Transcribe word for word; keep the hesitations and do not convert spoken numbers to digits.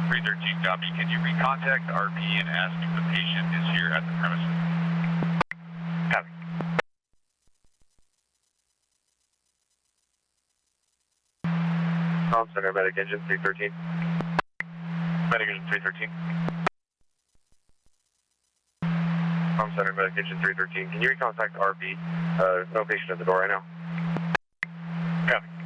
three thirteen, copy. Can you recontact R P and ask if the patient is here at the premises? Copy. Palm Center, Medic Engine three thirteen. Medic Engine three thirteen. Palm Center, Medic Engine three thirteen. Can you recontact R P? Uh, no patient at the door right now. Copy.